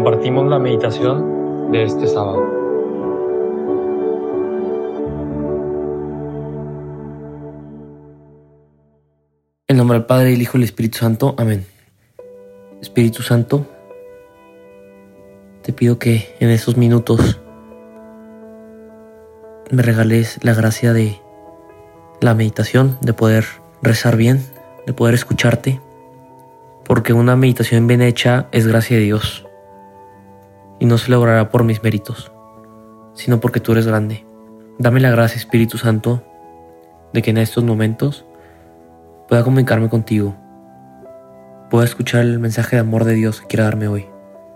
compartimos la meditación de este sábado. En nombre del Padre, del Hijo y del Espíritu Santo. Amén. Espíritu Santo, te pido que en estos minutos me regales la gracia de la meditación, de poder rezar bien, de poder escucharte, porque una meditación bien hecha es gracia de Dios y no se logrará por mis méritos, sino porque tú eres grande. Dame la gracia, Espíritu Santo, de que en estos momentos pueda comunicarme contigo, pueda escuchar el mensaje de amor de Dios que quiera darme hoy.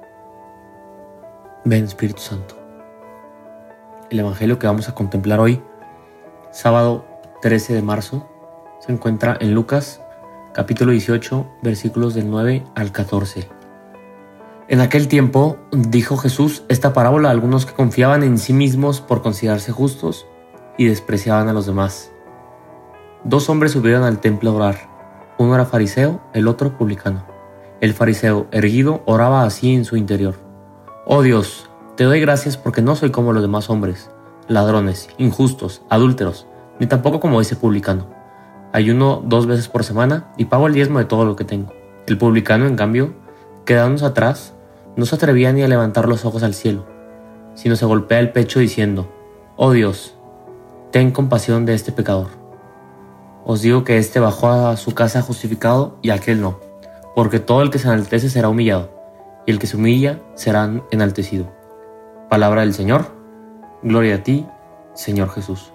Ven, Espíritu Santo. El Evangelio que vamos a contemplar hoy, sábado 13 de marzo, se encuentra en Lucas, capítulo 18, versículos del 9 al 14. En aquel tiempo dijo Jesús esta parábola a algunos que confiaban en sí mismos por considerarse justos y despreciaban a los demás. 2 hombres subieron al templo a orar. Uno era fariseo, el otro publicano. El fariseo, erguido, oraba así en su interior: Oh Dios, te doy gracias porque no soy como los demás hombres, ladrones, injustos, adúlteros, ni tampoco como ese publicano. Ayuno 2 veces por semana y pago el diezmo de todo lo que tengo. El publicano, en cambio, quedándose atrás, no se atrevía ni a levantar los ojos al cielo, sino se golpea el pecho diciendo: Oh Dios, ten compasión de este pecador. Os digo que éste bajó a su casa justificado y aquel no, porque todo el que se enaltece será humillado, y el que se humilla será enaltecido. Palabra del Señor. Gloria a ti, Señor Jesús.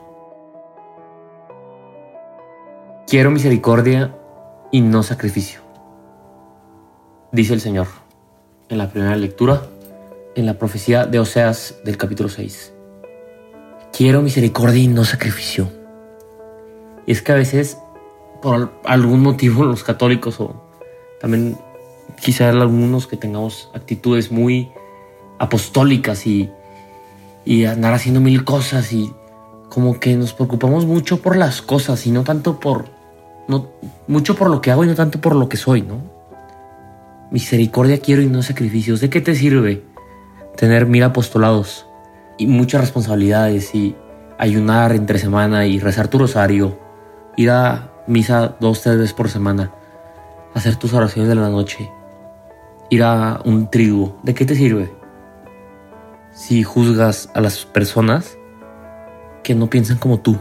Quiero misericordia y no sacrificio, dice el Señor en la primera lectura, en la profecía de Oseas del capítulo 6. Quiero misericordia y no sacrificio. Y es que a veces, por algún motivo, los católicos, o también quizá algunos que tengamos actitudes muy apostólicas y andar haciendo 1000 cosas, y como que nos preocupamos mucho por las cosas y no tanto mucho por lo que hago y no tanto por lo que soy, ¿no? Misericordia quiero y no sacrificios. ¿De qué te sirve tener 1000 apostolados y muchas responsabilidades y ayunar entre semana y rezar tu rosario, ir a misa 2-3 veces por semana, hacer tus oraciones de la noche, ir a un triduo? ¿De qué te sirve si juzgas a las personas que no piensan como tú?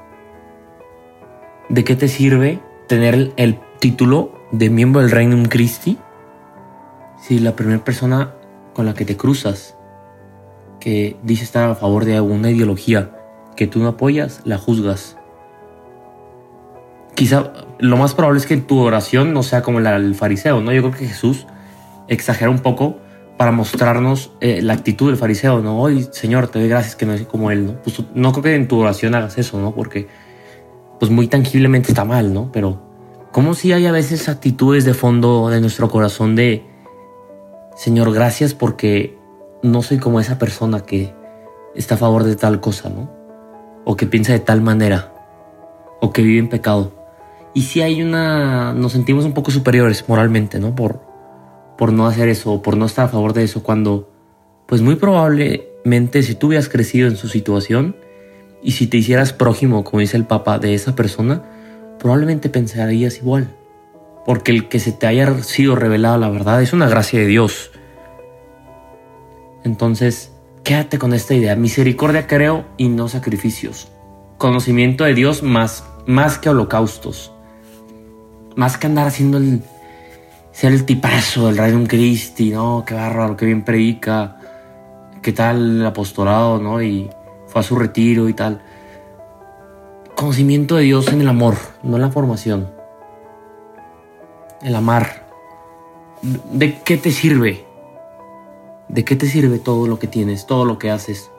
¿De qué te sirve tener el título de miembro del Regnum Christi si la primera persona con la que te cruzas, que dice estar a favor de alguna ideología que tú no apoyas, la juzgas? Quizá lo más probable es que tu oración no sea como la del fariseo, ¿no? Yo creo que Jesús exagera un poco para mostrarnos la actitud del fariseo, ¿no? Hoy, Señor, te doy gracias que no soy como él, ¿no? Pues no creo que en tu oración hagas eso, ¿no? Porque pues muy tangiblemente está mal, ¿no? Pero como si hay a veces actitudes de fondo de nuestro corazón de: Señor, gracias porque no soy como esa persona que está a favor de tal cosa, ¿no? O que piensa de tal manera, o que vive en pecado. Y si hay nos sentimos un poco superiores moralmente, ¿no? Por no hacer eso, o por no estar a favor de eso, cuando pues muy probablemente si tú hubieras crecido en su situación y si te hicieras prójimo, como dice el Papa, de esa persona, probablemente pensarías igual, porque el que se te haya sido revelada la verdad es una gracia de Dios. Entonces, quédate con esta idea: misericordia creo y no sacrificios. Conocimiento de Dios más que holocaustos, más que andar haciendo ser el tipazo del Regnum Christi, ¿no? Qué bárbaro, qué bien predica, qué tal el apostolado, ¿no? Y fue a su retiro y tal. Conocimiento de Dios en el amor, no en la formación. El amar. ¿De qué te sirve? ¿De qué te sirve todo lo que tienes, todo lo que haces,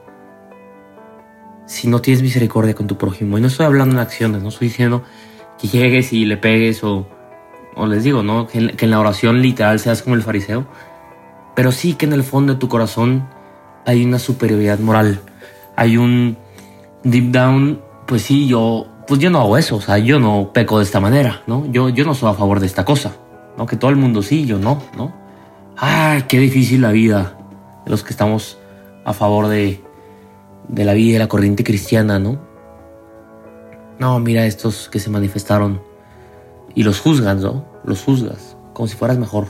si no tienes misericordia con tu prójimo? Y no estoy hablando en acciones, no estoy diciendo que llegues y le pegues o les digo, ¿no? Que en la oración literal seas como el fariseo, pero sí que en el fondo de tu corazón hay una superioridad moral, hay un deep down: pues sí, yo no hago eso, o sea, yo no peco de esta manera, ¿no? Yo no estoy a favor de esta cosa, ¿no? Que todo el mundo sí, yo no, ¿no? Ay, qué difícil la vida. los que estamos a favor de la vida y de la corriente cristiana, ¿no? No, mira estos que se manifestaron y los juzgan, ¿no? Los juzgas como si fueras mejor.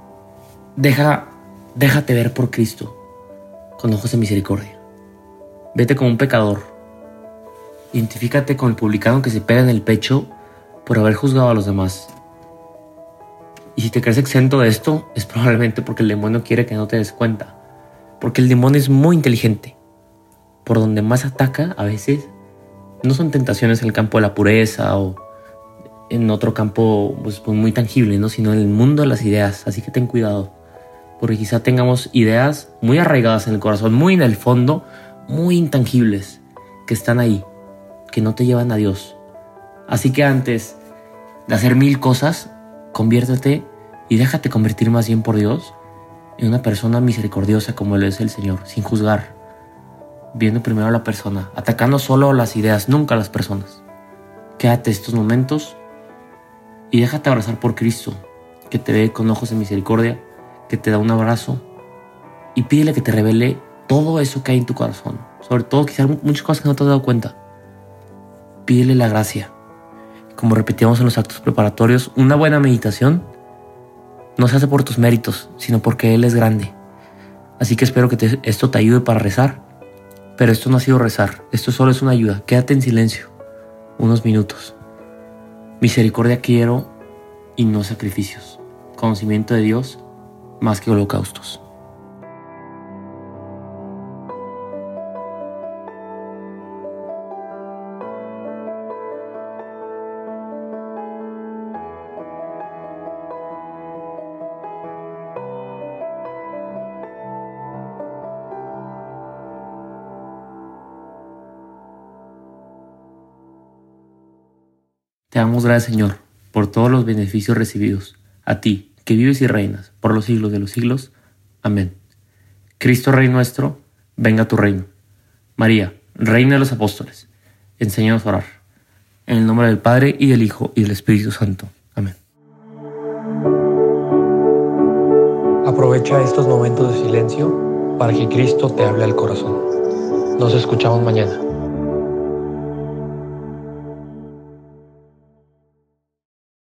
Déjate ver por Cristo con ojos de misericordia. Vete como un pecador. Identifícate con el publicano que se pega en el pecho por haber juzgado a los demás. Y si te crees exento de esto, es probablemente porque el demonio quiere que no te des cuenta. Porque el demonio es muy inteligente. Por donde más ataca, a veces, no son tentaciones en el campo de la pureza o en otro campo pues muy tangible, ¿no? Sino en el mundo de las ideas. Así que ten cuidado. Porque quizá tengamos ideas muy arraigadas en el corazón, muy en el fondo, muy intangibles, que están ahí, que no te llevan a Dios. Así que antes de hacer 1000 cosas, conviértete y déjate convertir más bien por Dios en una persona misericordiosa como lo es el Señor, sin juzgar, viendo primero a la persona, atacando solo las ideas, nunca a las personas. Quédate estos momentos y déjate abrazar por Cristo, que te ve con ojos de misericordia, que te da un abrazo, y pídele que te revele todo eso que hay en tu corazón, sobre todo quizás muchas cosas que no te has dado cuenta. Pídele la gracia. Como repetíamos en los actos preparatorios, una buena meditación no se hace por tus méritos, sino porque Él es grande. Así que espero que esto te ayude para rezar. Pero esto no ha sido rezar, esto solo es una ayuda. Quédate en silencio unos minutos. Misericordia quiero y no sacrificios. Conocimiento de Dios más que holocaustos. Te damos gracias, Señor, por todos los beneficios recibidos. A ti, que vives y reinas por los siglos de los siglos. Amén. Cristo Rey nuestro, venga a tu reino. María, Reina de los Apóstoles, enséñanos a orar. En el nombre del Padre, y del Hijo, y del Espíritu Santo. Amén. Aprovecha estos momentos de silencio para que Cristo te hable al corazón. Nos escuchamos mañana.